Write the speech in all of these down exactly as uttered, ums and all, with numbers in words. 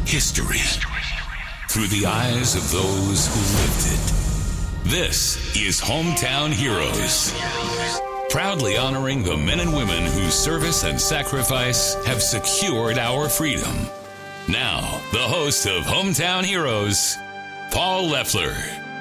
history through the eyes of those who lived it. This is Hometown Heroes, proudly honoring the men and women whose service and sacrifice have secured our freedom. Now, the host of Hometown Heroes, Paul Leffler.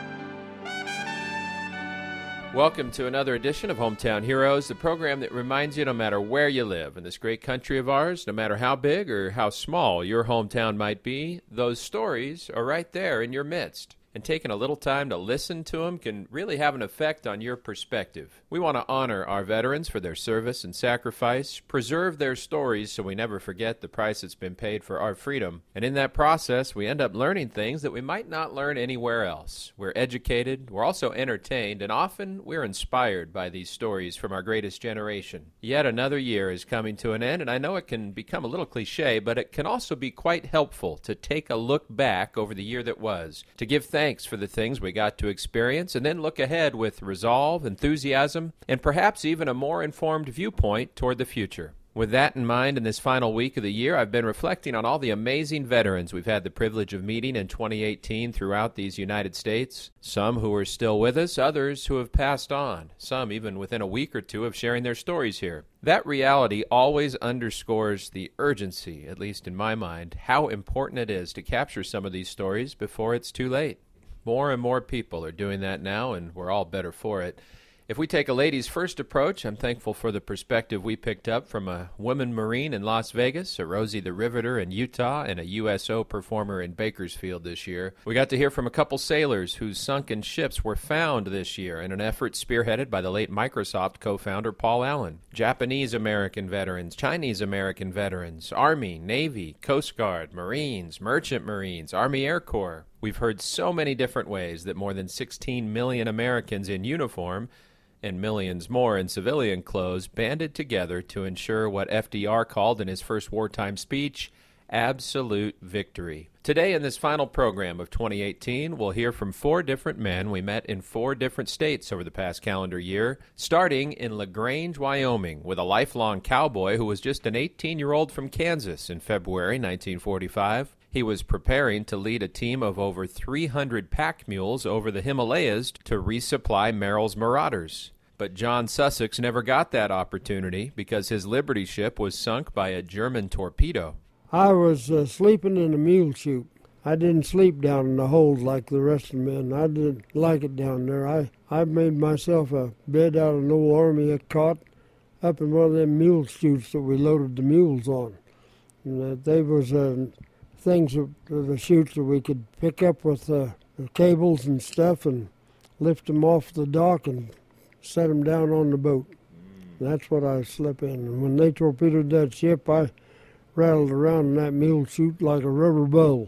Welcome to another edition of Hometown Heroes, the program that reminds you no matter where you live in this great country of ours, no matter how big or how small your hometown might be, those stories are right there in your midst. And taking a little time to listen to them can really have an effect on your perspective. We want to honor our veterans for their service and sacrifice, preserve their stories so we never forget the price that's been paid for our freedom. And in that process, we end up learning things that we might not learn anywhere else. We're educated, we're also entertained, and often we're inspired by these stories from our greatest generation. Yet another year is coming to an end, and I know it can become a little cliche, but it can also be quite helpful to take a look back over the year that was, to give thanks Thanks for the things we got to experience, and then look ahead with resolve, enthusiasm, and perhaps even a more informed viewpoint toward the future. With that in mind, in this final week of the year, I've been reflecting on all the amazing veterans we've had the privilege of meeting in twenty eighteen throughout these United States. Some who are still with us, others who have passed on, some even within a week or two of sharing their stories here. That reality always underscores the urgency, at least in my mind, how important it is to capture some of these stories before it's too late. More and more people are doing that now, and we're all better for it. If we take a ladies' first approach, I'm thankful for the perspective we picked up from a woman Marine in Las Vegas, a Rosie the Riveter in Utah, and a U S O performer in Bakersfield this year. We got to hear from a couple sailors whose sunken ships were found this year in an effort spearheaded by the late Microsoft co-founder Paul Allen. Japanese-American veterans, Chinese-American veterans, Army, Navy, Coast Guard, Marines, Merchant Marines, Army Air Corps. We've heard so many different ways that more than sixteen million Americans in uniform and millions more in civilian clothes banded together to ensure what F D R called in his first wartime speech, absolute victory. Today in this final program of twenty eighteen, we'll hear from four different men we met in four different states over the past calendar year, starting in LaGrange, Wyoming, with a lifelong cowboy who was just an eighteen-year-old from Kansas in February nineteen forty-five. He was preparing to lead a team of over three hundred pack mules over the Himalayas to resupply Merrill's Marauders. But John Sussex never got that opportunity because his Liberty ship was sunk by a German torpedo. I was uh, sleeping in a mule chute. I didn't sleep down in the hold like the rest of the men. I didn't like it down there. I, I made myself a bed out of an old army cot up in one of them mule chutes that we loaded the mules on. And uh, they was... Uh, things, that, the chutes that we could pick up with uh, the cables and stuff and lift them off the dock and set them down on the boat. That's what I slept in. And when they torpedoed that ship, I rattled around in that mule chute like a rubber bowl.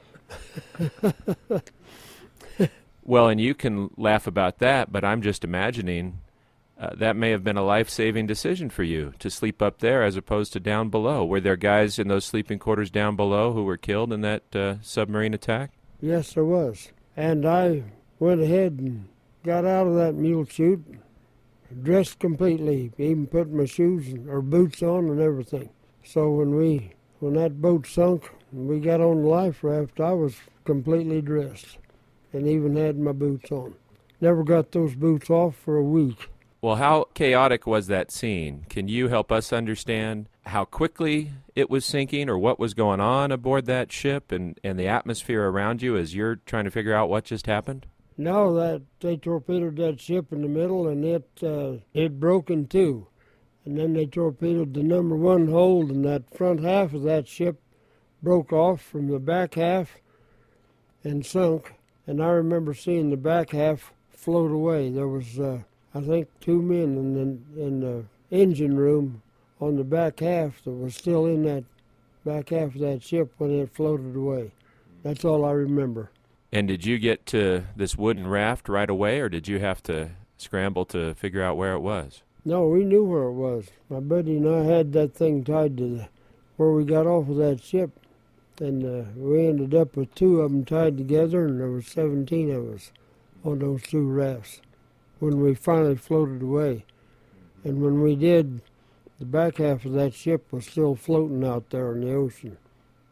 Well, and you can laugh about that, but I'm just imagining Uh, that may have been a life-saving decision for you, to sleep up there as opposed to down below. Were there guys in those sleeping quarters down below who were killed in that uh, submarine attack? Yes, there was. And I went ahead and got out of that mule chute, dressed completely, even put my shoes or boots on and everything. So when we, when that boat sunk and we got on the life raft, I was completely dressed and even had my boots on. Never got those boots off for a week. Well, how chaotic was that scene? Can you help us understand how quickly it was sinking or what was going on aboard that ship and, and the atmosphere around you as you're trying to figure out what just happened? No, that they torpedoed that ship in the middle and it uh, it broke in two. And then they torpedoed the number one hold and that front half of that ship broke off from the back half and sunk. And I remember seeing the back half float away. There was... Uh, I think two men in the, in the engine room on the back half that was still in that back half of that ship when it floated away. That's all I remember. And did you get to this wooden raft right away, or did you have to scramble to figure out where it was? No, we knew where it was. My buddy and I had that thing tied to the, where we got off of that ship. And uh, we ended up with two of them tied together, and there was seventeen of us on those two rafts when we finally floated away. And when we did, the back half of that ship was still floating out there in the ocean.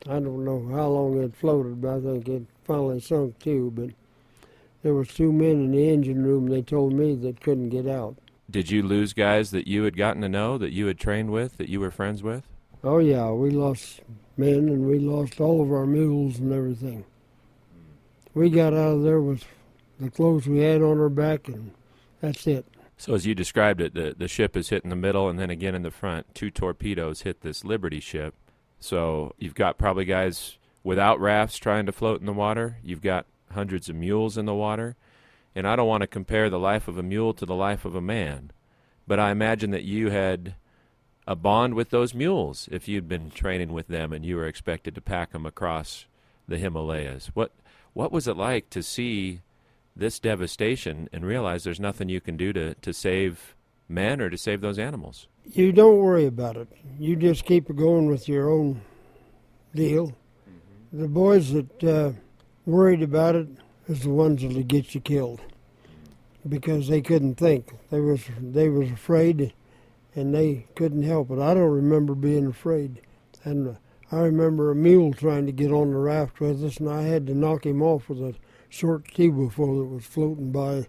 I don't know how long it floated, but I think it finally sunk too. But there was two men in the engine room, they told me, that couldn't get out. Did you lose guys that you had gotten to know, that you had trained with, that you were friends with? Oh, yeah, we lost men, and we lost all of our mules and everything. We got out of there with the clothes we had on our back, and that's it. So as you described it, the, the ship is hit in the middle and then again in the front. Two torpedoes hit this Liberty ship. So you've got probably guys without rafts trying to float in the water. You've got hundreds of mules in the water. And I don't want to compare the life of a mule to the life of a man, but I imagine that you had a bond with those mules if you'd been training with them and you were expected to pack them across the Himalayas. What what was it like to see this devastation and realize there's nothing you can do to, to save men or to save those animals? You don't worry about it. You just keep going with your own deal. Mm-hmm. The boys that uh, worried about it is the ones that would get you killed because they couldn't think. They was they was afraid, and they couldn't help it. I don't remember being afraid. And I remember a mule trying to get on the raft with us, and I had to knock him off with a short T-before that was floating by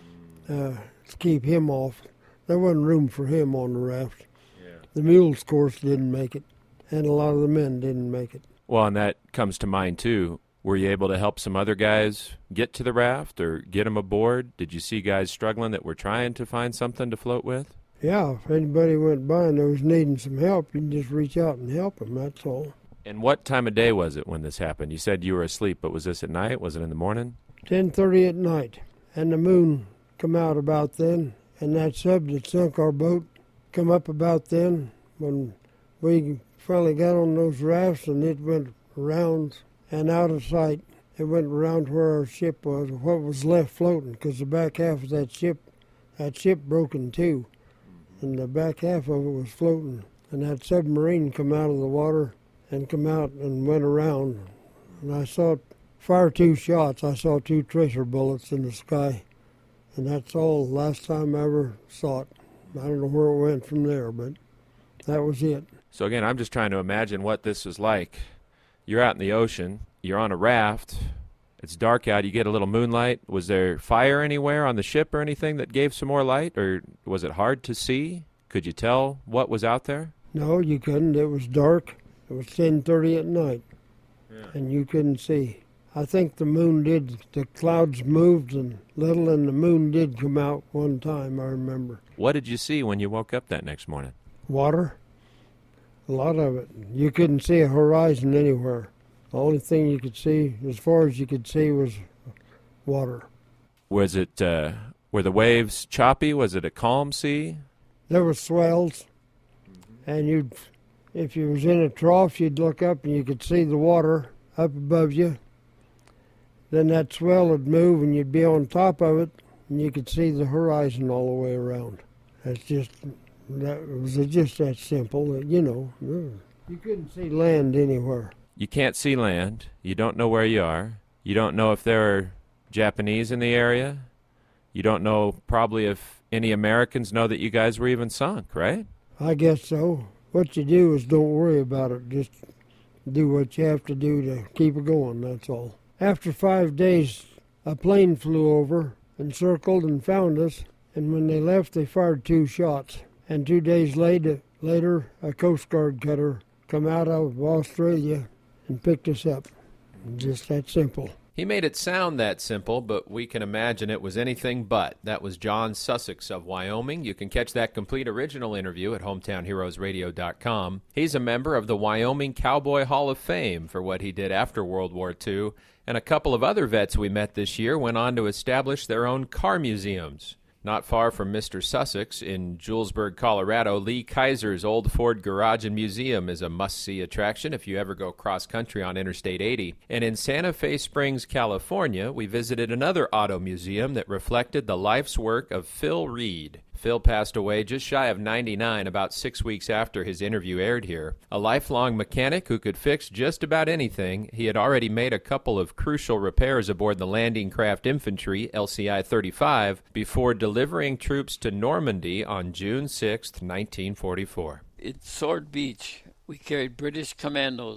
uh, to keep him off. There wasn't room for him on the raft. Yeah. The mules, of course, didn't make it, and a lot of the men didn't make it. Well, and that comes to mind, too. Were you able to help some other guys get to the raft or get them aboard? Did you see guys struggling that were trying to find something to float with? Yeah, if anybody went by and was needing some help, you can just reach out and help them, that's all. And what time of day was it when this happened? You said you were asleep, but was this at night? Was it in the morning? ten thirty at night, and the moon come out about then, and that sub that sunk our boat come up about then when we finally got on those rafts, and it went around and out of sight. It went around where our ship was, what was left floating, because the back half of that ship, that ship broke in two, and the back half of it was floating. And that submarine come out of the water and come out and went around. And I saw it fire two shots. I saw two tracer bullets in the sky, and that's all last time I ever saw it. I don't know where it went from there, but that was it. So again, I'm just trying to imagine what this was like. You're out in the ocean, you're on a raft, it's dark out, you get a little moonlight. Was there fire anywhere on the ship or anything that gave some more light, or was it hard to see? Could you tell what was out there? No, you couldn't. It was dark. It was ten thirty at night, yeah. And you couldn't see. I think the moon did, the clouds moved a little, and the moon did come out one time, I remember. What did you see when you woke up that next morning? Water. A lot of it. You couldn't see a horizon anywhere. The only thing you could see, as far as you could see, was water. Was it, uh, were the waves choppy? Was it a calm sea? There were swells, mm-hmm. and you'd, if you was in a trough, you'd look up and you could see the water up above you. Then that swell would move and you'd be on top of it, and you could see the horizon all the way around. That's just, that was just that simple, you know. You couldn't see land anywhere. You can't see land. You don't know where you are. You don't know if there are Japanese in the area. You don't know probably if any Americans know that you guys were even sunk, right? I guess so. What you do is don't worry about it. Just do what you have to do to keep it going, that's all. After five days, a plane flew over and circled and found us, and when they left, they fired two shots. And two days later, later a Coast Guard cutter come out of Australia and picked us up. Just that simple. He made it sound that simple, but we can imagine it was anything but. That was John Sussex of Wyoming. You can catch that complete original interview at hometown heroes radio dot com. He's a member of the Wyoming Cowboy Hall of Fame for what he did after World War Two, and a couple of other vets we met this year went on to establish their own car museums. Not far from Mister Sussex, in Julesburg, Colorado, Lee Kaiser's old Ford Garage and Museum is a must-see attraction if you ever go cross-country on Interstate eighty. And in Santa Fe Springs, California, we visited another auto museum that reflected the life's work of Phil Reed. Phil passed away just shy of ninety-nine about six weeks after his interview aired here. A lifelong mechanic who could fix just about anything, he had already made a couple of crucial repairs aboard the Landing Craft Infantry, L C I thirty-five, before delivering troops to Normandy on June sixth, nineteen forty-four. At Sword Beach, we carried British commandos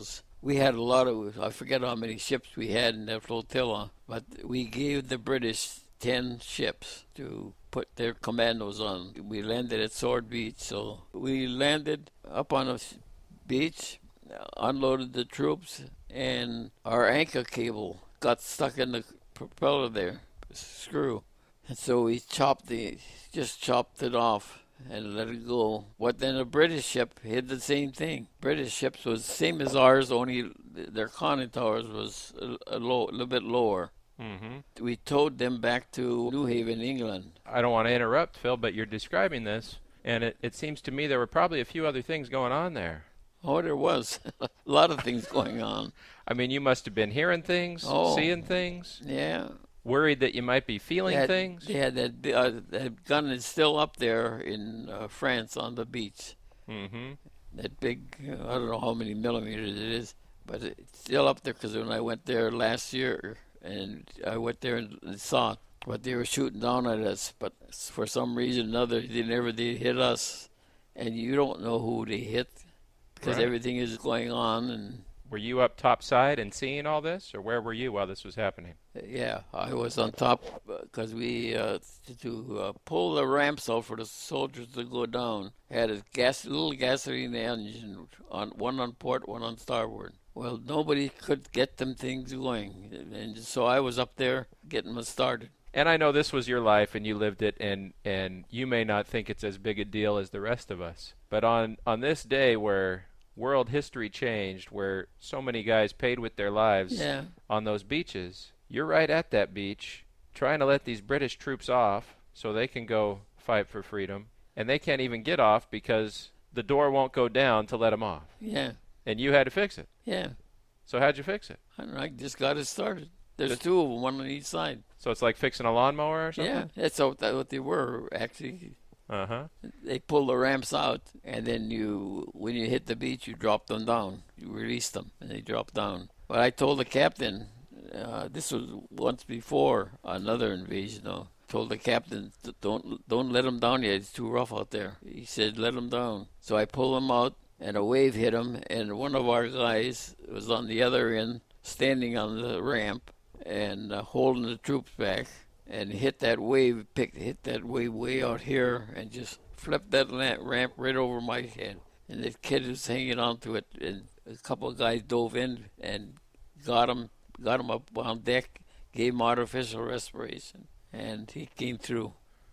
we had a lot of, I forget how many ships we had in that flotilla, but we gave the British ten ships to put their commandos on. We landed at Sword Beach, so we landed up on a beach, unloaded the troops, and our anchor cable got stuck in the propeller there, screw. And so we chopped the, just chopped it off and let it go. But then a British ship did the same thing. British ships was the same as ours, only their conning towers was a, a, low, a little bit lower. Mm-hmm. We towed them back to New Haven, England. I don't want to interrupt, Phil, but you're describing this, and it, it seems to me there were probably a few other things going on there. Oh, there was a lot of things going on. I mean, you must have been hearing things, oh, seeing things. Yeah. Worried that you might be feeling they had, things. They had that, uh, that gun is still up there in uh, France on the beach. Mm-hmm. That big, uh, I don't know how many millimeters it is, but it's still up there because when I went there last year, and I went there and saw it, but they were shooting down at us. But for some reason or another, they never did hit us, and you don't know who they hit because right. everything is going on. And were you up topside and seeing all this, or where were you while this was happening? Yeah, I was on top because we uh, to, to uh, pull the ramps out for the soldiers to go down. Had a gas, little gasoline engine on one on port, one on starboard. Well, nobody could get them things going, and so I was up there getting them started. And I know this was your life, and you lived it, and, and you may not think it's as big a deal as the rest of us. But on, on this day where world history changed, where so many guys paid with their lives yeah. on those beaches, you're right at that beach trying to let these British troops off so they can go fight for freedom, and they can't even get off because the door won't go down to let them off. Yeah. And you had to fix it. Yeah. So how'd you fix it? I, don't know, I just got it started. There's two of them, one on each side. So it's like fixing a lawnmower or something? Yeah, that's what, that's what they were, actually. Uh-huh. They pull the ramps out, and then you, when you hit the beach, you drop them down. You release them, and they drop down. But I told the captain, uh, this was once before another invasion, though. Told the captain, don't don't let them down yet. It's too rough out there. He said, let them down. So I pulled them out, and a wave hit him, and one of our guys was on the other end, standing on the ramp, and uh, holding the troops back, and hit that wave, picked, hit that wave way out here, and just flipped that ramp right over my head. And the kid was hanging onto it, and a couple of guys dove in and got him, got him up on deck, gave him artificial respiration, and he came through.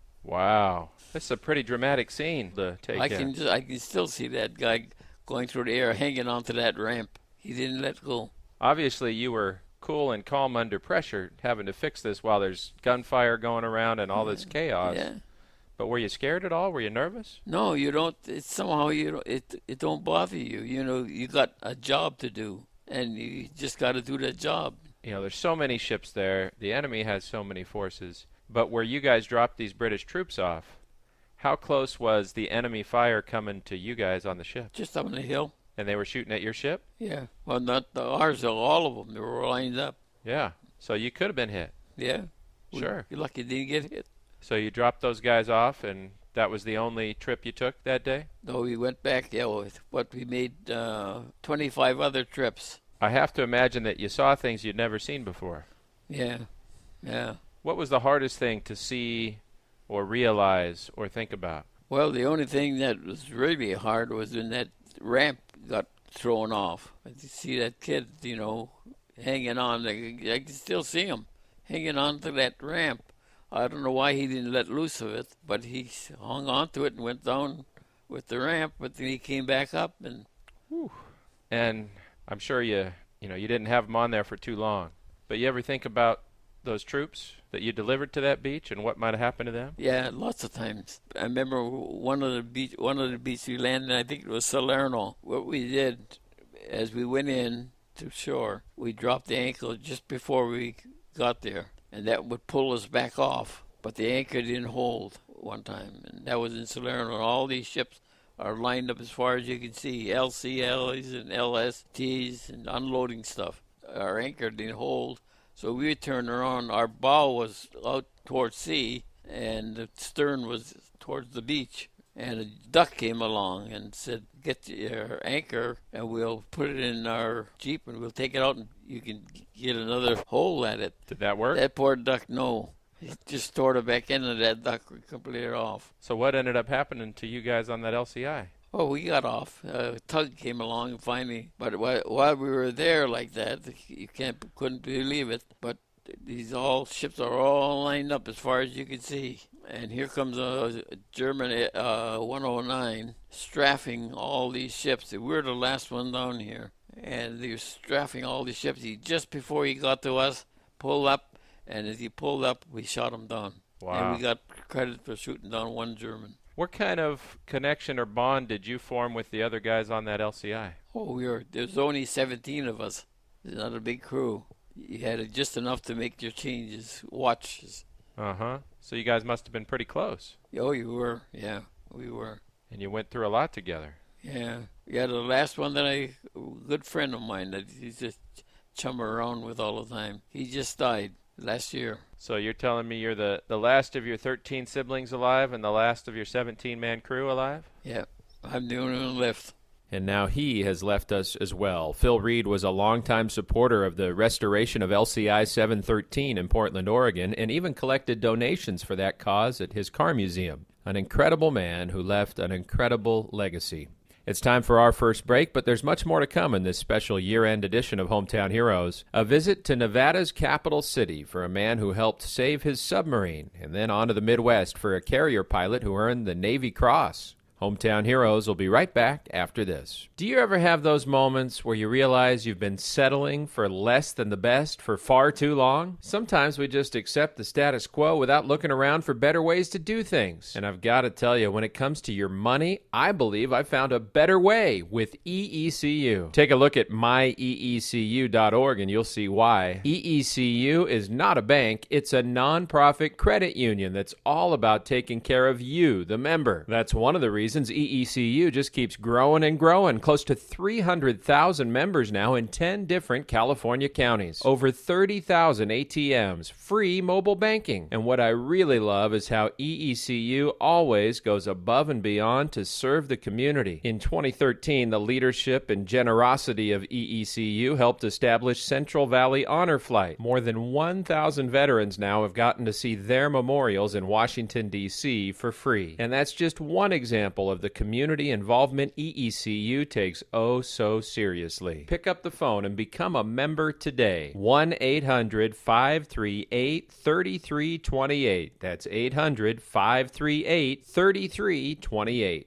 Wow, that's a pretty dramatic scene to take I in. can just, I can still see that guy going through the air, hanging onto that ramp. He didn't let go. Obviously, you were cool and calm under pressure, having to fix this while there's gunfire going around and all this chaos. Yeah. But were you scared at all? Were you nervous? No, you don't. It's somehow you don't, it it don't bother you. You know, you got a job to do, and you just got to do that job. You know, there's so many ships there. The enemy has so many forces. But where you guys dropped these British troops off, how close was the enemy fire coming to you guys on the ship? Just up on the hill. And they were shooting at your ship? Yeah. Well, not the, ours, all of them. They were lined up. Yeah. So you could have been hit. Yeah. Sure. You're lucky you didn't get hit. So you dropped those guys off, and that was the only trip you took that day? No, we went back, yeah, with what we made uh, twenty-five other trips. I have to imagine that you saw things you'd never seen before. Yeah. Yeah. What was the hardest thing to see or realize or think about? Well, the only thing that was really hard was when that ramp got thrown off. I could see that kid, you know, hanging on. I, I can still see him hanging on to that ramp. I don't know why he didn't let loose of it, but he hung on to it and went down with the ramp, but then he came back up. and. Whew. And I'm sure you, you know, you didn't have them on there for too long. But you ever think about those troops that you delivered to that beach and what might have happened to them? Yeah, lots of times. I remember one of the beach, one of the beaches we landed, I think it was Salerno. What we did, as we went in to shore, we dropped the anchor just before we got there, and that would pull us back off. But the anchor didn't hold one time, and that was in Salerno. And all these ships are lined up as far as you can see, L C Ls and L S Ts and unloading stuff. Our anchor didn't hold. So we turned around. Our bow was out towards sea, and the stern was towards the beach. and a duck came along and said, get your anchor and we'll put it in our Jeep and we'll take it out and you can get another hole at it. Did that work? That poor duck, no. He just stored it back in and that duck completely off. So what ended up happening to you guys on that L C I? Oh, we got off. A tug came along and finally, but while we were there like that, you can't couldn't believe it. But these all ships are all lined up as far as you can see, and here comes a German uh, one oh nine strafing all these ships. We were the last one down here, and they were strafing all these ships. He just before he got to us, pulled up, and as he pulled up, we shot him down. Wow! And we got credit for shooting down one German. What kind of connection or bond did you form with the other guys on that L C I? Oh, we were, there was only seventeen of us. It's not a big crew. You had just enough to make your changes, watches. Uh-huh. So you guys must have been pretty close. Oh, you were. Yeah, we were. And you went through a lot together. Yeah. Yeah, the last one that I, a good friend of mine that he just chum around with all the time, he just died last year. So you're telling me you're the, the last of your thirteen siblings alive and the last of your seventeen-man crew alive? Yeah, I'm the only one left. And now he has left us as well. Phil Reed was a longtime supporter of the restoration of L C I seven thirteen in Portland, Oregon, and even collected donations for that cause at his car museum. An incredible man who left an incredible legacy. It's time for our first break, but there's much more to come in this special year-end edition of Hometown Heroes. A visit to Nevada's capital city for a man who helped save his submarine, and then on to the Midwest for a carrier pilot who earned the Navy Cross. Hometown Heroes will be right back after this. Do you ever have those moments where you realize you've been settling for less than the best for far too long? Sometimes we just accept the status quo without looking around for better ways to do things. And I've got to tell you, when it comes to your money, I believe I found a better way with E E C U. Take a look at my E E C U dot org and you'll see why. E E C U is not a bank, it's a nonprofit credit union that's all about taking care of you, the member. That's one of the reasons E E C U just keeps growing and growing. Close to three hundred thousand members now in ten different California counties. Over thirty thousand A T Ms, free mobile banking. And what I really love is how E E C U always goes above and beyond to serve the community. In twenty thirteen, the leadership and generosity of E E C U helped establish Central Valley Honor Flight. More than one thousand veterans now have gotten to see their memorials in Washington, D C for free. And that's just one example of the community involvement E E C U takes oh so seriously. Pick up the phone and become a member today. one eight hundred five three eight three three two eight. That's eight hundred five three eight three three two eight.